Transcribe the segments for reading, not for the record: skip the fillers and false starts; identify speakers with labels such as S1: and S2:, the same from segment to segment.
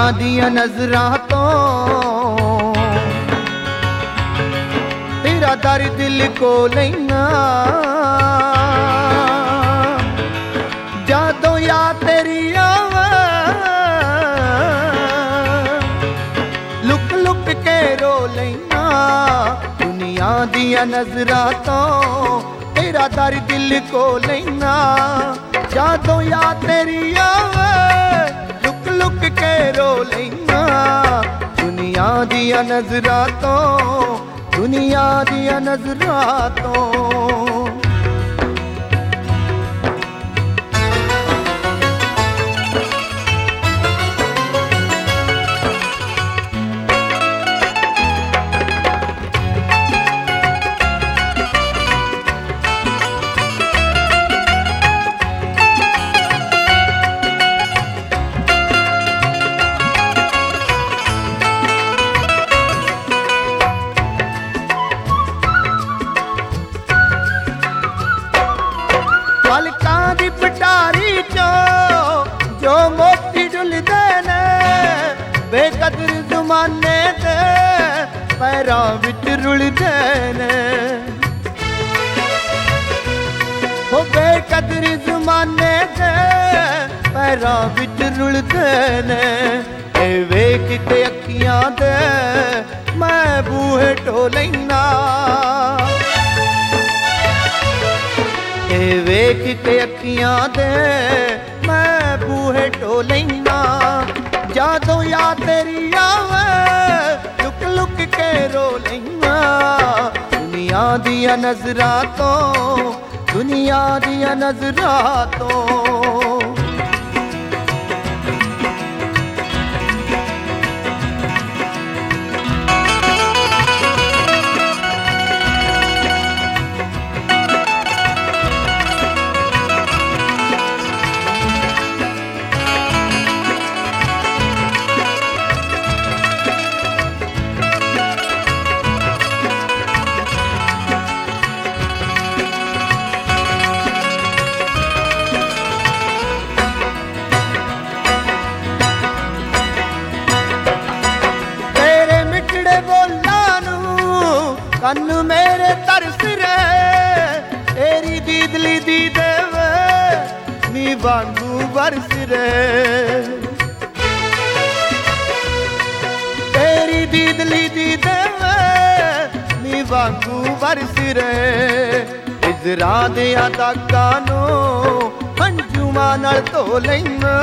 S1: ਦੀਆਂ ਨਜ਼ਰਾਂ ਤੋਂ ਤੇਰਾ ਦਰ ਦਿਲ ਕੋ ਲੈਣਾ ਜਦੋਂ ਯਾਦ ਤੇਰੀ ਆਵੇ ਲੁਕ ਲੁਕ ਕੇ ਰੋ ਲੈਣਾ ਦੁਨੀਆ ਦੀਆਂ ਨਜ਼ਰਾਂ ਤੋਂ ਤੇਰਾ ਦਰ ਦਿਲ ਕੋ ਲੈਣਾ ਜਦੋਂ ਯਾਦ ਤੇਰੀ ਆਵੇ ਲੁਕ ਲੁਕ ਕੇ ਰੋ ਲੈਣਾ ਦੁਨੀਆ ਦੀਆਂ ਨਜ਼ਰਾਂ ਤੋਂ ਦੁਨੀਆ ਦੀਆਂ ਨਜ਼ਰਾਂ ਤੋਂ ਪਲਕਾਂ ਦੀ ਪਟਾਰੀ ਚੋਂ ਜੋ ਮੋਤੀ ਡੁੱਲਦੇ ਨੇ ਬੇਕਦਰ ਜ਼ਮਾਨੇ ਦੇ ਪੈਰਾਂ ਵਿੱਚ ਰੁਲਦੇ ਨੇ ਹੋ ਬੇਕਦਰ ਜ਼ਮਾਨੇ ਦੇ ਪੈਰਾਂ ਵਿੱਚ ਰੁਲਦੇ ਨੇ ਇਹ ਵੇਖ ਕੇ ਅੱਖੀਆਂ ਦੇ ਮੈਂ ਬੂਹੇ ਢੋ ਲੈਣਾ ਇਹ ਵੇਖ ਕੇ ਅੱਖੀਆਂ ਦੇ ਮੈਂ ਬੂਹੇ ਢੋ ਲੈਣਾ ਜਦੋਂ ਯਾਦ ਤੇਰੀ ਆਵੇ ਲੁਕ ਲੁਕ ਕੇ ਰੋ ਲੈਣਾ ਦੁਨੀਆ ਦੀਆਂ ਨਜ਼ਰਾਂ ਤੋਂ ਦੁਨੀਆ ਦੀਆਂ ਨਜ਼ਰਾਂ ਤੋਂ ਕੰਨ ਮੇਰੇ ਤਰਸ ਰੇ ਤੇਰੀ ਦੀਦਲੀ ਦੀ ਦੇਵੇ ਨੀ ਵਾਂਗੂ ਵਰਸ ਰੇ ਤੇਰੀ ਦੀਦਲੀ ਦੀ ਦੇਵੇ ਨੀ ਵਾਂਗੂ ਵਰਸ ਰੇ ਇਜ਼ਰਾਂ ਦੀਆਂ ਦਾਗਾਂ ਨੂੰ ਹੰਝੂਆਂ ਨਾਲ ਧੋ ਲੈਣਾ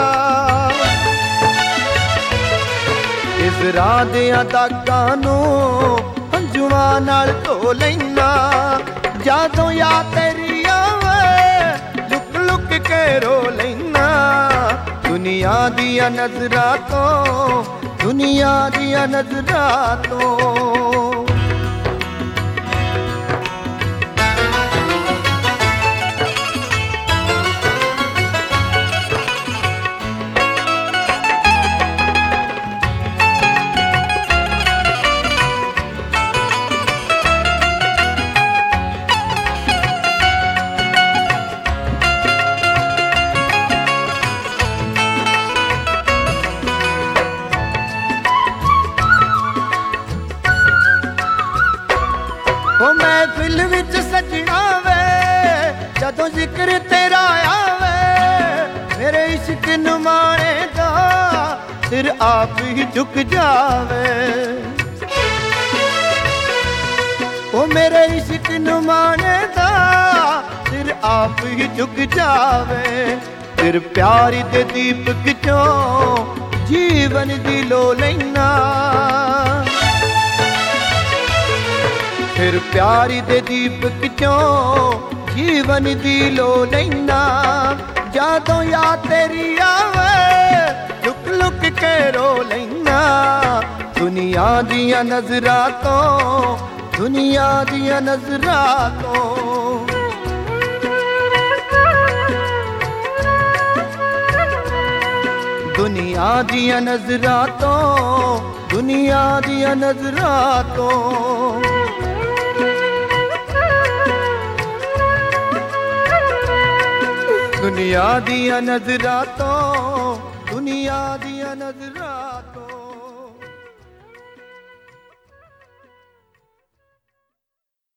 S1: ਇਜ਼ਰਾਂ ਦੀਆਂ ਦਾਗਾਂ ਨੂੰ ਹੰਝੂਆਂ ਨਾਲ ਧੋ ਲੈਣਾ ਜਦੋਂ ਯਾਦ ਤੇਰੀ ਆਵੇ ਲੁਕ ਲੁਕ ਕੇ ਰੋ ਲੈਣਾ ਦੁਨੀਆ ਦੀਆਂ ਨਜ਼ਰਾਂ ਤੋਂ ਦੁਨੀਆ ਦੀਆਂ ਨਜ਼ਰਾਂ ਤੋਂ ਉਹ ਮਹਿਫਿਲ ਵਿੱਚ ਸਜਣਾ ਵੇ ਜਦੋਂ ਜ਼ਿਕਰ ਤੇਰਾ ਆਵੇ ਮੇਰੇ ਇਸ਼ਕ ਨੂੰ ਮਾਣੇ ਦਾ ਸਿਰ ਆਪ ਹੀ ਝੁਕ ਜਾਵੇ ਉਹ ਮੇਰੇ ਇਸ਼ਕ ਨੂੰ ਮਾਣੇ ਦਾ ਸਿਰ ਆਪ ਹੀ ਝੁਕ ਜਾਵੇ ਫਿਰ ਪਿਆਰ ਦੇ ਦੀਪਕ ਚੋਂ ਜੀਵਨ ਦੀ ਲੋ ਲੈਣਾ ਫਿਰ ਪਿਆਰ ਦੇ ਦੀਪਕ ਚੋਂ ਜੀਵਨ ਦੀ ਲੋ ਲੈਣਾ ਜਦੋਂ ਯਾਦ ਤੇਰੀ ਆਵੇ ਲੁਕ ਲੁਕ ਕੇ ਰੋ ਲੈਣਾ ਦੁਨੀਆ ਦੀਆਂ ਨਜ਼ਰਾਂ ਤੋਂ ਦੁਨੀਆ ਦੀਆਂ ਨਜ਼ਰਾਂ ਤੋਂ ਦੁਨੀਆ ਦੀਆਂ ਨਜ਼ਰਾਂ ਤੋਂ ਦੁਨੀਆ ਦੀਆਂ ਨਜ਼ਰਾਂ ਤੋਂ ਦੁਨੀਆ ਦੀਆਂ ਨਜ਼ਰਾਂ ਤੋਂ ਦੁਨੀਆ ਦੀਆਂ ਨਜ਼ਰਾਂ